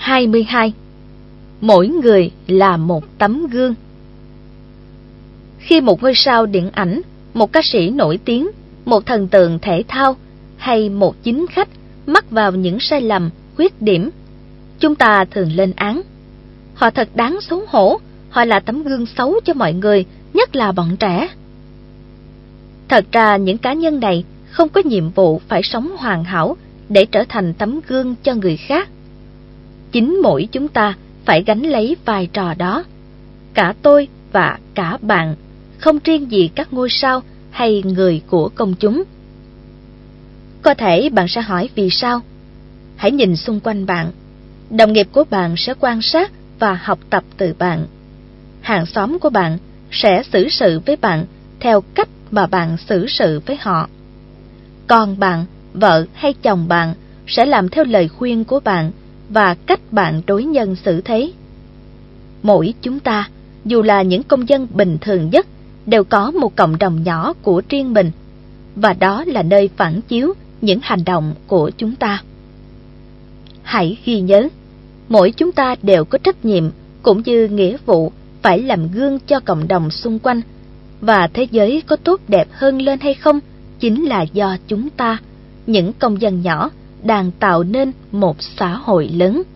22. Mỗi người là một tấm gương. Khi một ngôi sao điện ảnh, một ca sĩ nổi tiếng, một thần tượng thể thao hay một chính khách mắc vào những sai lầm, khuyết điểm, chúng ta thường lên án. Họ thật đáng xấu hổ, họ là tấm gương xấu cho mọi người, nhất là bọn trẻ. Thật ra những cá nhân này không có nhiệm vụ phải sống hoàn hảo để trở thành tấm gương cho người khác. Chính mỗi chúng ta phải gánh lấy vai trò đó. Cả tôi và cả bạn, không riêng gì các ngôi sao hay người của công chúng. Có thể bạn sẽ hỏi vì sao? Hãy nhìn xung quanh bạn. Đồng nghiệp của bạn sẽ quan sát và học tập từ bạn. Hàng xóm của bạn sẽ xử sự với bạn theo cách mà bạn xử sự với họ. Con bạn, vợ hay chồng bạn sẽ làm theo lời khuyên của bạn và cách bạn đối nhân xử thế. Mỗi chúng ta, dù là những công dân bình thường nhất, đều có một cộng đồng nhỏ của riêng mình, và đó là nơi phản chiếu những hành động của chúng ta. Hãy ghi nhớ, mỗi chúng ta đều có trách nhiệm cũng như nghĩa vụ phải làm gương cho cộng đồng xung quanh, và thế giới có tốt đẹp hơn lên hay không chính là do chúng ta, những công dân nhỏ, đang tạo nên một xã hội lớn.